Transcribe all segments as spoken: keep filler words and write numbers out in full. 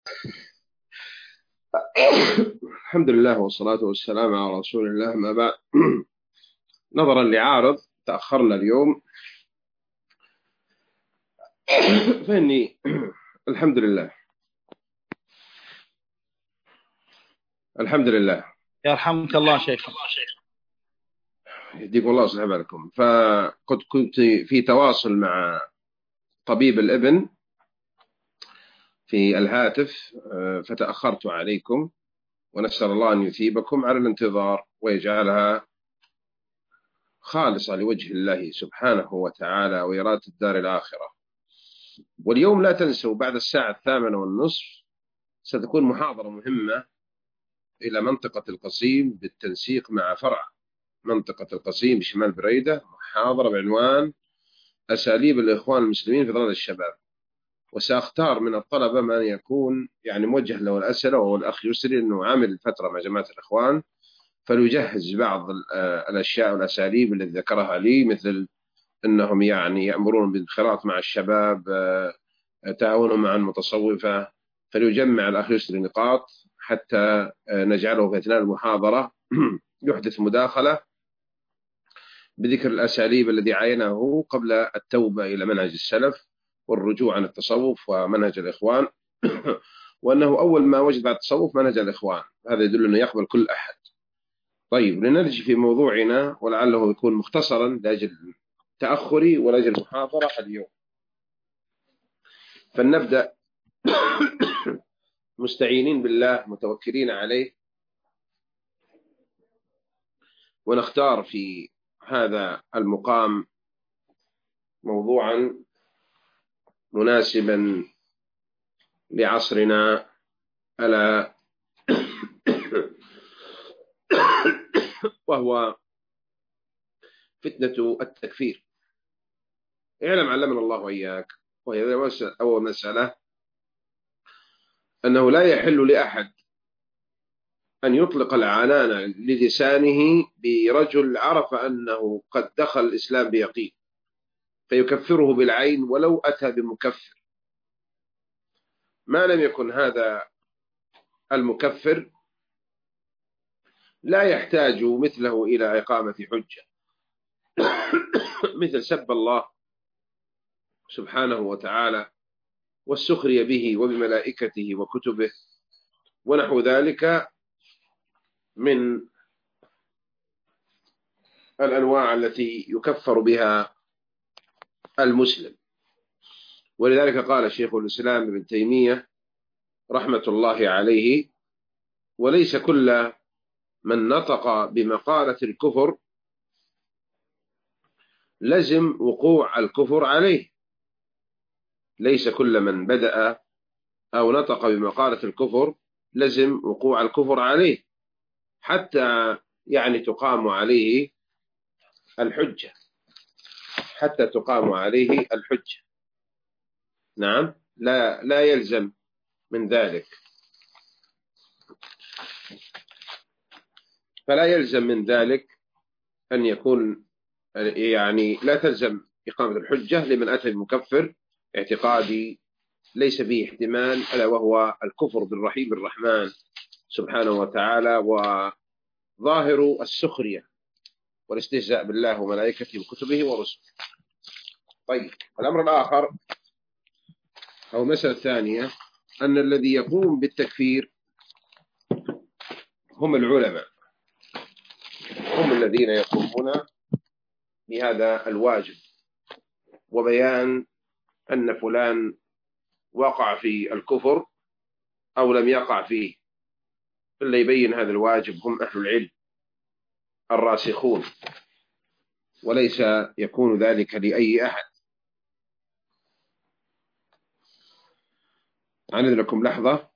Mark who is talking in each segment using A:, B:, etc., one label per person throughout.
A: الحمد لله والصلاة والسلام على رسول الله، ما بعد. نظرا لعارض تأخرنا اليوم، فإني الحمد لله الحمد لله
B: يرحمك الله شيخ.
A: يهديكم الله ويصلح بالكم. فقد كنت في تواصل مع طبيب الابن في الهاتف، فتأخرت عليكم، ونسأل الله أن يثيبكم على الانتظار ويجعلها خالصة لوجه الله سبحانه وتعالى وإرادة الدار الآخرة. واليوم لا تنسوا بعد الساعة الثامنة والنصف ستكون محاضرة مهمة إلى منطقة القصيم بالتنسيق مع فرع منطقة القصيم بشمال بريدة، محاضرة بعنوان أساليب الإخوان المسلمين في ظلال الشباب. وسأختار من الطلبة من يكون يعني موجه له الأسئلة، وهو الأخ يسري أنه عامل فترة مع جماعة الإخوان، فليجهز بعض الأشياء والأساليب التي ذكرها لي، مثل أنهم يعني يأمرون بالانخراط مع الشباب، تعاونهم مع المتصوفة. فليجمع الأخ يسري نقاط حتى نجعله في أثناء المحاضرة يحدث مداخلة بذكر الأساليب الذي عينه قبل التوبة إلى منهج السلف والرجوع عن التصوف ومنهج الإخوان وأنه أول ما وجد بعد التصوف منهج الإخوان. هذا يدل أنه يقبل كل أحد. طيب، لنرجع في موضوعنا، ولعله يكون مختصرا لأجل تأخري ولأجل المحاضرة اليوم. فلنبدأ مستعينين بالله متوكلين عليه، ونختار في هذا المقام موضوعا مناسبا لعصرنا، ألا وهو فتنة التكفير. اعلم علمنا الله وإياك، وهي أول مسألة، أنه لا يحل لأحد أن يطلق العنان للسانه برجل عرف أنه قد دخل الإسلام بيقين فيكفره بالعين ولو أتى بمكفر، ما لم يكن هذا المكفر لا يحتاج مثله إلى إقامة حجة، مثل سب الله سبحانه وتعالى والسخرية به وبملائكته وكتبه ونحو ذلك من الأنواع التي يكفر بها المسلم. ولذلك قال شيخ الإسلام ابن تيمية رحمة الله عليه: وليس كل من نطق بمقالة الكفر لزم وقوع الكفر عليه. ليس كل من بدأ أو نطق بمقالة الكفر لزم وقوع الكفر عليه، حتى يعني تقام عليه الحجة حتى تقام عليه الحجة. نعم، لا لا يلزم من ذلك فلا يلزم من ذلك أن يكون يعني لا تلزم إقامة الحجة لمن أتى بمكفر اعتقادي ليس فيه احتمال، ألا وهو الكفر بالرحيم الرحمن سبحانه وتعالى، وظاهر السخرية والاستهزاء بالله وملائكته وكتبه ورسله. طيب، الأمر الآخر أو المسألة الثانية، أن الذي يقوم بالتكفير هم العلماء، هم الذين يقومون بهذا الواجب، وبيان أن فلان وقع في الكفر أو لم يقع فيه. اللي يبين هذا الواجب هم أهل العلم الراسخون، وليس يكون ذلك لأي أحد. عند لكم لحظة.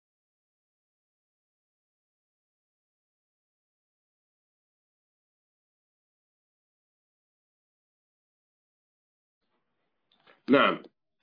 A: نعم،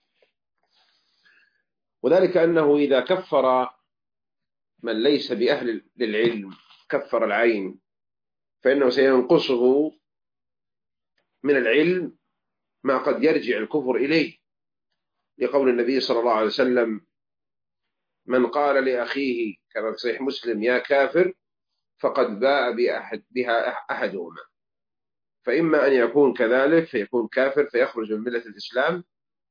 A: وذلك أنه إذا كفر من ليس بأهل للعلم كفر العين، فإنه سينقصه من العلم ما قد يرجع الكفر إليه، لقول النبي صلى الله عليه وسلم: من قال لأخيه كما في صحيح مسلم يا كافر فقد باء بأحد بها أحدهما، فإما أن يكون كذلك فيكون كافر فيخرج من ملة الإسلام،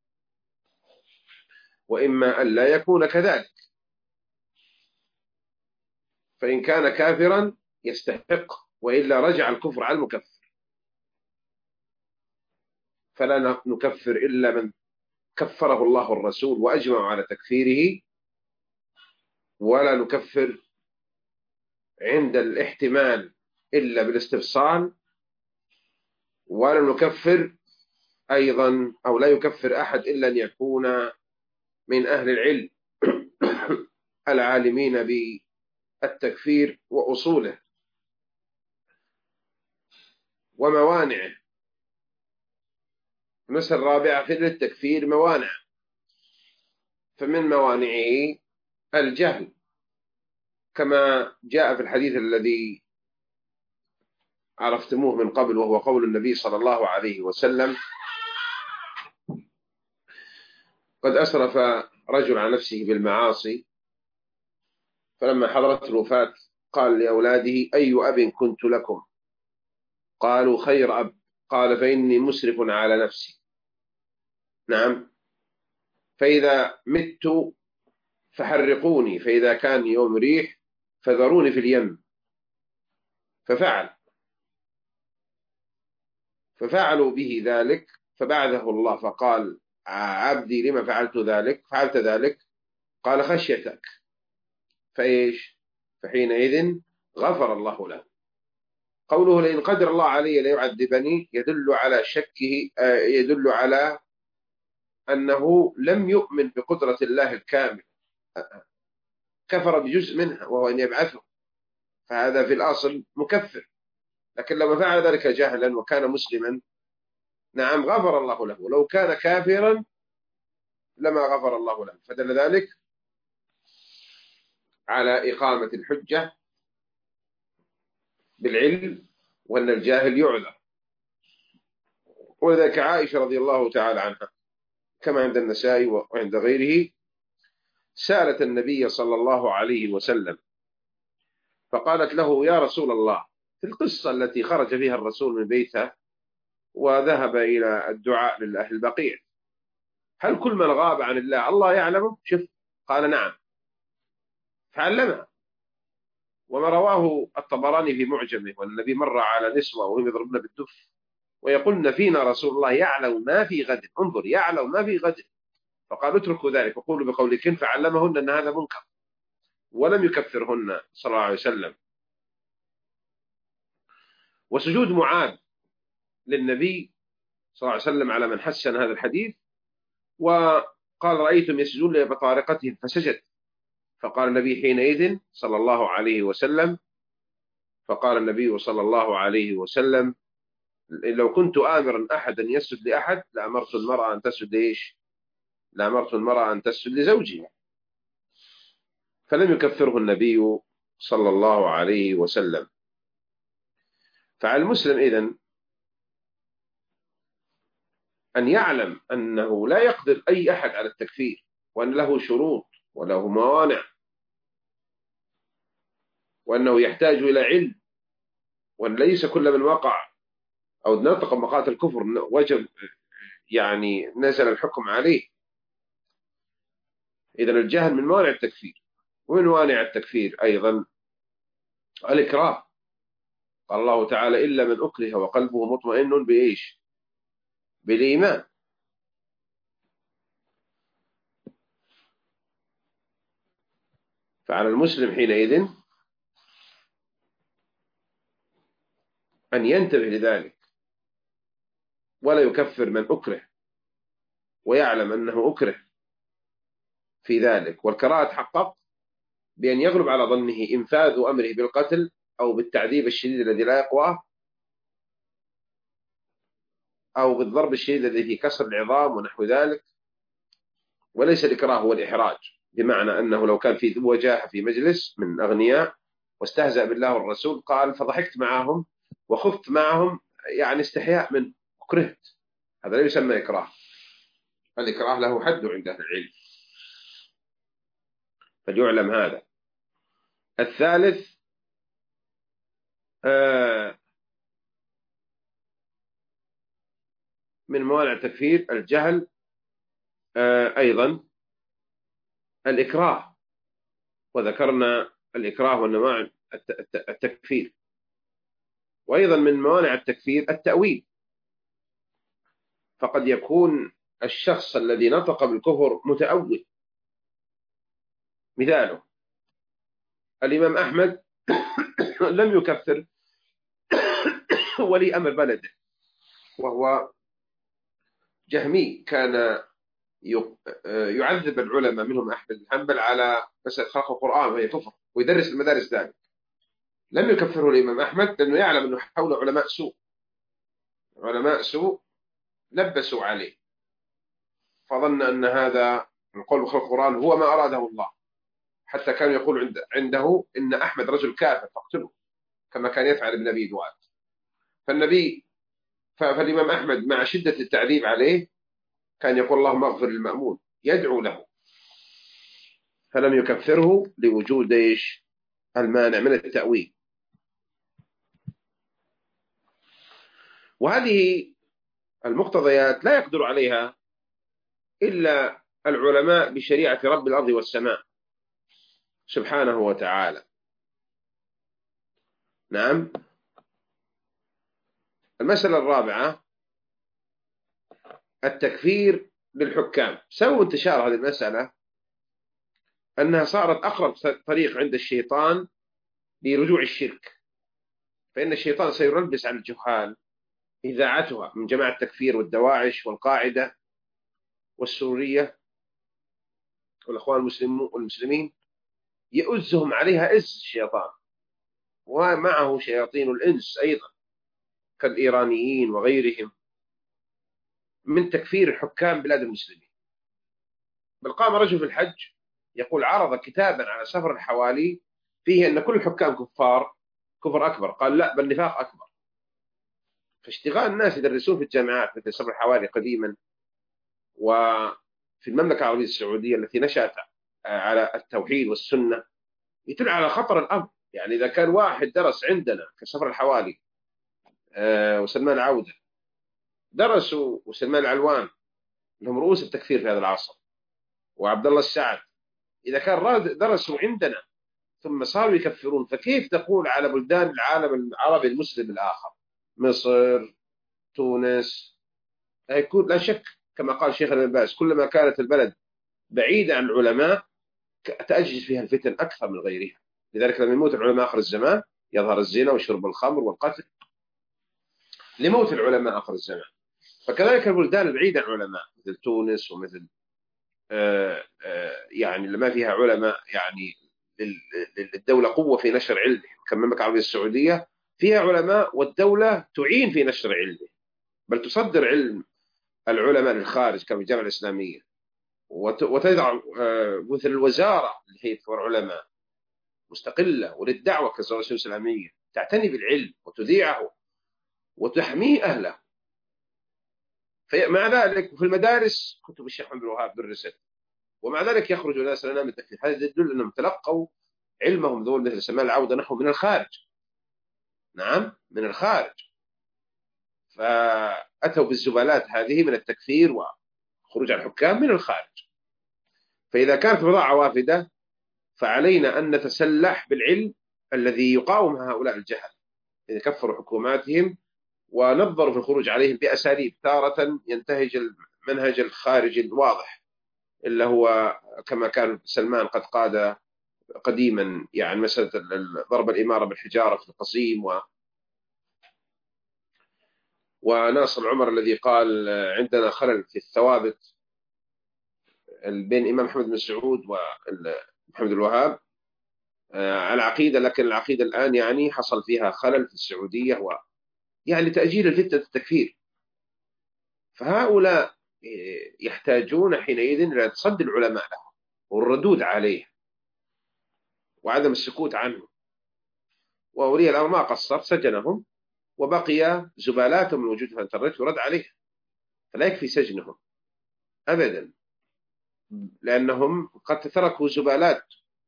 A: وإما أن لا يكون كذلك، فإن كان كافرا يستحق، وإلا رجع الكفر على المكفر، فلا نكفر إلا من كفره الله والرسول وأجمعوا على تكفيره، ولا نكفر عند الاحتمال إلا بالاستفصال، ولا نكفر أيضا أو لا يكفر أحد إلا أن يكون من أهل العلم العالمين بالتكفير وأصوله وموانعه. المسألة الرابعة في التكفير موانع، فمن موانعه الجهل، كما جاء في الحديث الذي عرفتموه من قبل، وهو قول النبي صلى الله عليه وسلم: قد أسرف رجل عن نفسه بالمعاصي، فلما حضرت الوفاة قال لأولاده: أي أب كنت لكم؟ قالوا: خير أب. قال: فإني مسرف على نفسي. نعم، فإذا مت فحرقوني، فإذا كان يوم ريح فذروني في اليم. ففعل ففعلوا به ذلك، فبعثه الله فقال: عبدي لما فعلت ذلك فعلت ذلك؟ قال: خشيتك. فإيش؟ فحينئذ غفر الله له. قوله: لئن قدر الله علي ليعذبني، يدل على شكه، يدل على أنه لم يؤمن بقدرة الله الكامل، كفر بجزء منها وهو أن يبعثه، فهذا في الأصل مكفر. لكن لما فعل ذلك جهلا وكان مسلما، نعم غفر الله له. لو كان كافرا لما غفر الله له، فدل ذلك على إقامة الحجة بالعلم، وأن الجاهل يعذر. ولذلك عائشة رضي الله تعالى عنها كما عند النسائي وعند غيره سألت النبي صلى الله عليه وسلم فقالت له: يا رسول الله، في القصة التي خرج فيها الرسول من بيته وذهب إلى الدعاء للأهل البقيع، هل كل من غاب عن الله الله يعلمه؟ شف قال: نعم. فعلمها. وما رواه الطبراني في معجمه، والنبي مر على نسوة وهم يضربن بالدف ويقولن: فينا رسول الله يعلم ما في غد. انظر، يعلم ما في غد. فقال: اتركوا ذلك وقولوا بقولكن. فعلمهن أن هذا منكر، ولم يكفرهن صلى الله عليه وسلم. وسجود معاذ للنبي صلى الله عليه وسلم على من حسن هذا الحديث، وقال: رأيتم يسجدون لبطارقتهم فسجد. فقال النبي حينئذ صلى الله عليه وسلم فقال النبي صلى الله عليه وسلم: لو كنت آمرا أحدا يسجد لأحد لأمرت المرأة أن تسجد لإيش؟ لأمرت المرأة أن تسجد لزوجها. فلم يكفره النبي صلى الله عليه وسلم. فعلى المسلم إذن أن يعلم أنه لا يقدر أي أحد على التكفير، وأن له شروط وله موانع، وأنه يحتاج إلى علم، وأن ليس كل من وقع أو نطق مقات الكفر وجب يعني نزل الحكم عليه. إذن الجهل من موانع التكفير. ومن موانع التكفير أيضا الإكراه. قال الله تعالى: إلا من أكره وقلبه مطمئن بإيش؟ بالإيمان. فعلى المسلم حينئذ أن ينتبه لذلك، ولا يكفر من أكره، ويعلم أنه أكره في ذلك. والكراهة تحقق بأن يغلب على ظنه إنفاذ أمره بالقتل أو بالتعذيب الشديد الذي لا يقواه، أو بالضرب الشديد الذي فيه كسر العظام ونحو ذلك. وليس الإكراه هو الإحراج، بمعنى أنه لو كان في وجاهة في مجلس من أغنياء واستهزأ بالله والرسول قال فضحكت معهم وخفت معهم، يعني استحياء منه وكرهت، هذا لا يسمى إكراه. الإكراه له حد عند أهل العلم. فليعلم هذا. الثالث آه من موانع التكفير الجهل، آه أيضا الإكراه، وذكرنا الإكراه والنواع التكفير. وأيضا من موانع التكفير التأويل، فقد يكون الشخص الذي نطق بالكفر متأول. مثاله الإمام أحمد لم يكفر ولي أمر بلده وهو جهمي، كان يعذب العلماء منهم أحمد بن حنبل على مسألة خلق القرآن وهي كفر، ويدرس المدارس ذلك. لم يكفره الإمام أحمد لأنه يعلم أنه حوله علماء سوء، علماء سوء لبسوا عليه، فظن أن هذا القول بخلق القرآن هو ما أراده الله، حتى كان يقول عند عنده إن أحمد رجل كافر فاقتله، كما كان يفعل ابن أبي دواد. فالنبي فالإمام أحمد مع شدة التعذيب عليه كان يقول اللهم اغفر للمأمون، يدعو له، فلم يكفره لوجود ايش؟ المانع من التأويل. وهذه المقتضيات لا يقدر عليها إلا العلماء بشريعة رب الأرض والسماء سبحانه وتعالى. نعم. المسألة الرابعة التكفير للحكام. سبب انتشار هذه المسألة أنها صارت أقرب طريق عند الشيطان لرجوع الشرك، فإن الشيطان سيلبس على الجهال إذاعتها من جماعة التكفير والدواعش والقاعدة والسورية والأخوان المسلمين، يؤزهم عليها إز الشيطان، ومعه شياطين الإنس أيضا كالإيرانيين وغيرهم من تكفير الحكام بلاد المسلمين. بل قام رجل في الحج يقول عرض كتابا على سفر الحوالي فيه أن كل الحكام كفار كفر أكبر، قال لا بل نفاق أكبر. فاشتغال الناس يدرسون في الجامعات مثل سفر الحوالي قديما، وفي المملكة العربية السعودية التي نشأت على التوحيد والسنة، يدل على خطر الأمر. يعني إذا كان واحد درس عندنا كسفر الحوالي آه وسلمان العودة درسوا، وسلمان العلوان لهم رؤوس التكفير في هذا العصر، وعبد الله السعد، إذا كان درسوا عندنا ثم صاروا يكفرون، فكيف تقول على بلدان العالم العربي المسلم الآخر، مصر، تونس؟ هيكون لا شك كما قال شيخ ابن باز كلما كانت البلد بعيدة عن العلماء تأجج فيها الفتن أكثر من غيرها. لذلك لما يموت العلماء آخر الزمان يظهر الزنا وشرب الخمر والقتل لموت العلماء آخر الزمان. فكذلك البلدان البعيدة عن العلماء مثل تونس ومثل آآ آآ يعني لما فيها علماء، يعني للدولة قوة في نشر علمه، كالمملكة العربية السعودية فيها علماء والدولة تعين في نشر علمه، بل تصدر علم العلماء للخارج كما الجامعة الإسلامية، وتضع مثل الوزارة لهيئة علماء مستقلة وللدعوة كالوزارة الإسلامية تعتني بالعلم وتذيعه وتحميه أهله. مع ذلك في المدارس كتب الشيخ محمد بن الوهاب درست، ومع ذلك يخرج ناس لنا من التكفير. هذا يدل أنهم تلقوا علمهم ذول مثل سلمان العودة نحو من الخارج. نعم من الخارج، فأتوا بالزبالات هذه من التكفير وخروج الحكام من الخارج. فإذا كانت بضاعة وافدة فعلينا أن نتسلح بالعلم الذي يقاوم هؤلاء الجهل إذا كفروا حكوماتهم ونظروا في الخروج عليهم بأساليب تارة ينتهج المنهج الخارجي الواضح، إلا هو كما كان سلمان قد قاد قديما، يعني مسألة ضرب الإمارة بالحجارة في القصيم، و وناصر عمر الذي قال عندنا خلل في الثوابت بين الإمام محمد بن سعود ومحمد الوهاب على العقيدة، لكن العقيدة الآن يعني حصل فيها خلل في السعودية، و يعني تأجيل الفتنة التكفير. فهؤلاء يحتاجون حينئذ إلى تصدي العلماء لهم والردود عليه وعدم السكوت عنه. وولي الأمر ما قصر، سجنهم وبقي زبالاتهم الموجودة في الانترنت ورد عليه، فلا يكفي سجنهم أبدا، لأنهم قد تركوا زبالات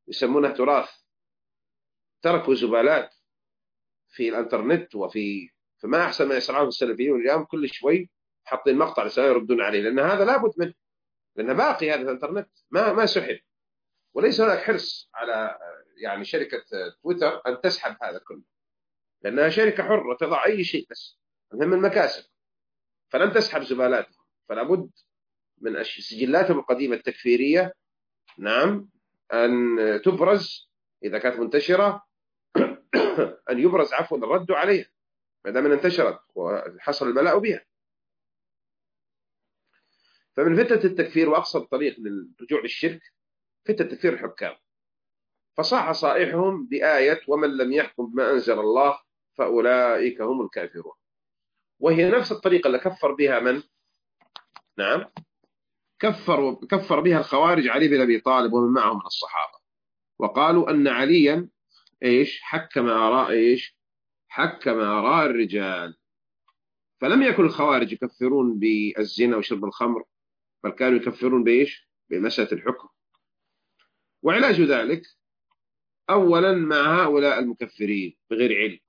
A: يسمونه تراث، تركوا زبالات في الانترنت وفي فما أحسن ما يصنعون السلفيون اليوم، كل شوي حاطين مقطع لسان يردون عليه، لأن هذا لابد منه، لأن باقي هذا الانترنت ما ما سحب، وليس هناك حرص على يعني شركة تويتر أن تسحب هذا كله، لأنها شركة حرة تضع أي شيء، بس المهم المكاسب، فلن تسحب زبالاتهم، فلا بد من سجلاتهم القديمة التكفيرية، نعم، أن تبرز إذا كانت منتشرة أن يبرز عفوا الرد عليها ما دام انتشرت وحصل البلاء بها. فمن فتنة التكفير وأقصى الطريق للرجوع للشرك فتنة تكفير الحكام، فصاح صائحهم بآية ومن لم يحكم بما أنزل الله فأولئك هم الكافرون، وهي نفس الطريقة اللي كفر بها من؟ نعم، كفر كفر بها الخوارج علي بن أبي طالب ومن معه من الصحابة، وقالوا أن عليا إيش حكم آراء إيش حكم آراء الرجال، فلم يكن الخوارج يكفرون بالزنا وشرب الخمر، بل كانوا يكفرون بإيش بمسألة الحكم. وعلاج ذلك أولا مع هؤلاء المكفرين بغير علم،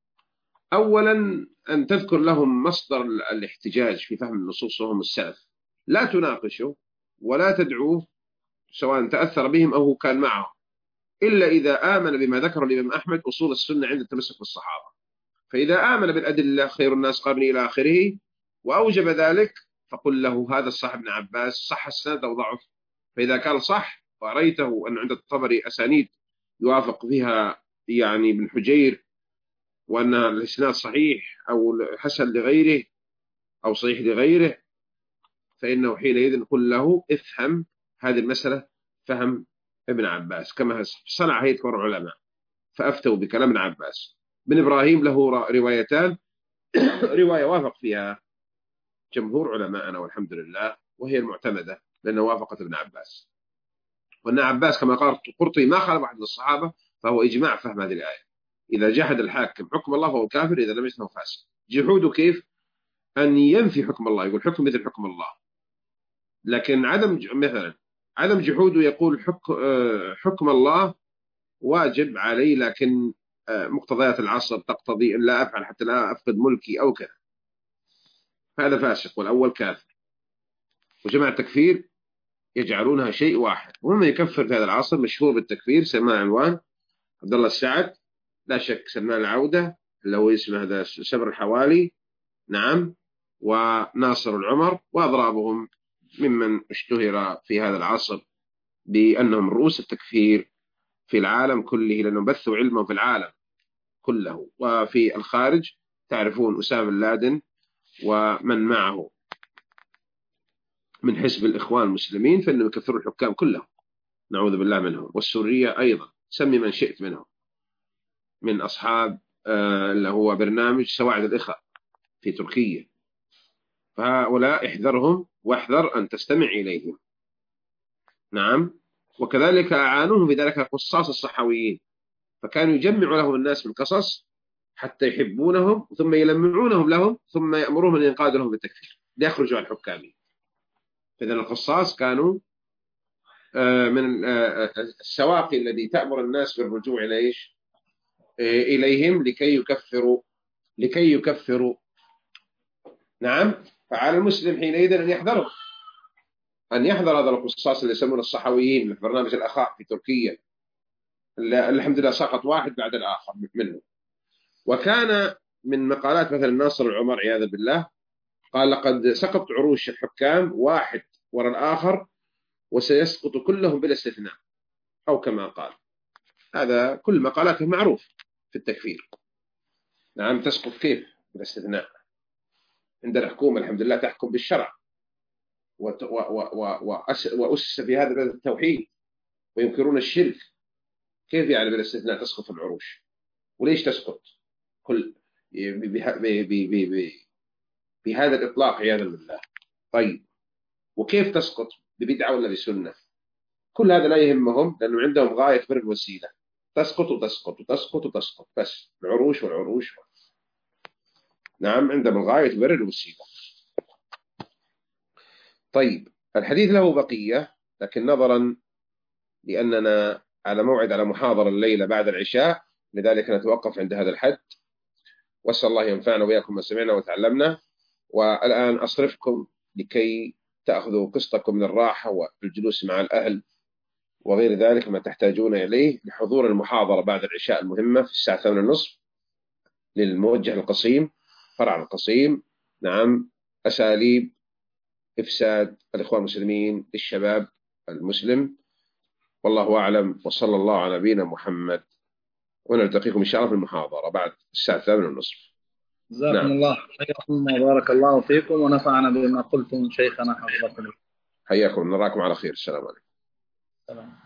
A: أولا أن تذكر لهم مصدر الاحتجاج في فهم النصوص وهم السلف، لا تناقشه ولا تدعوه سواء تأثر بهم أو كان معهم، إلا إذا آمن بما ذكر الإمام أحمد أصول السنة عند التمسك بالصحابة، فإذا آمن بالأدلة خير الناس قبلي إلى آخره وأوجب ذلك فقل له هذا الصح ابن عباس صح السند أو ضعف، فإذا كان صح ورأيته أن عند الطبري أسانيد يوافق فيها يعني ابن حجير وأن الإسناد صحيح أو حسن لغيره أو صحيح لغيره، فإنه حينئذ قل له افهم هذه المسألة فهم ابن عباس، كما صنع هيئة كبار العلماء فأفتوا بكلام ابن عباس. بن إبراهيم له روايتان، رواية وافق فيها جمهور علماءنا والحمد لله وهي المعتمدة لأنه وافقت ابن عباس، وابن عباس كما قال القرطبي ما خالف أحد من الصحابة، فهو إجماع فهم هذه الآية، إذا جحد الحاكم حكم الله فهو كافر، إذا لم يسمه فاسق. جحوده كيف؟ أن ينفي حكم الله، يقول حكم مثل حكم الله، لكن عدم مثلا عدم جحوده يقول حكم, حكم الله واجب علي، لكن مقتضيات العصر تقتضي أن لا أفعل حتى لا أفقد ملكي أو كذا، هذا فاسق والأول كافر. وجماعة التكفير يجعلونها شيء واحد، ومن يكفر في هذا العصر مشهور بالتكفير سماه عنوان عبد الله السعد، لا شك سماه العودة اللي هو اسمه هذا سبر الحوالي، نعم، وناصر العمر وأضرابهم ممن اشتهر في هذا العصر بأنهم رؤوس التكفير في العالم كله، لأنهم بثوا علمهم في العالم كله. وفي الخارج تعرفون أسامة بن لادن ومن معه من حزب الإخوان المسلمين فإنهم يكفروا الحكام كلهم نعوذ بالله منهم، والسورية أيضا سمي من شئت منهم من أصحاب آه اللي هو برنامج سواعد الإخاء في تركيا، فهؤلاء احذرهم واحذر أن تستمع إليهم، نعم. وكذلك أعانوهم في ذلك قصاص الصحويين، فكانوا يجمعوا لهم الناس بالقصص حتى يحبونهم ثم يلمعونهم لهم ثم يأمرون أن ينقادوا لهم بالتكفير ليخرجوا عن الحكام. فإذا القصاص كانوا من السواقي الذي تأمر الناس بالرجوع إلى إيش إليهم لكي يكفروا لكي يكفروا نعم. فعلى المسلم حينئذ أن يحذره أن يحذر هذا القصاص اللي يسمونه الصحويين في برنامج الأخاء في تركيا، الحمد لله سقط واحد بعد الآخر منه. وكان من مقالات مثلا ناصر العمر عياذا بالله قال لقد سقط عروش الحكام واحد وراء الآخر وسيسقط كلهم بلا استثناء، أو كما قال، هذا كل مقالاته معروف في التكفير، نعم، تسقط كيف بلا استثناء؟ عندنا حكومة الحمد لله تحكم بالشرع وأسس في هذا بلد التوحيد وينكرون الشرك، كيف يعني بلا استثناء تسقط العروش؟ وليش تسقط كل بهذا الإطلاق عياذا بالله؟ طيب وكيف تسقط ببدعة ولا بسنة؟ كل هذا لا يهمهم لأنه عندهم غاية بر الوسيلة، تسقط وتسقط وتسقط وتسقط بس العروش والعروش، نعم، عندهم غاية بر الوسيلة. طيب الحديث له بقية، لكن نظرا لأننا على موعد على محاضرة الليلة بعد العشاء، لذلك نتوقف عند هذا الحد. وأسأل الله ينفعنا وإياكم ما سمعنا وتعلمنا. والآن أصرفكم لكي تأخذوا قسطكم من الراحة والجلوس مع الأهل وغير ذلك ما تحتاجون إليه لحضور المحاضرة بعد العشاء المهمة في الساعة ثمانية ونصف للموجه القصيم، فرع القصيم. نعم، أساليب إفساد الإخوان المسلمين للشباب المسلم. والله أعلم، وصلى الله على نبينا محمد، ونلتقيكم إن شاء الله في المحاضرة بعد الساعة الثامنة والنصف.
B: جزاكم
A: نعم،
B: الله خيرا وبارك الله فيكم ونفعنا بما قلتم شيخنا حفظكم الله.
A: حياكم، نراكم على خير. السلام عليكم.
B: السلام.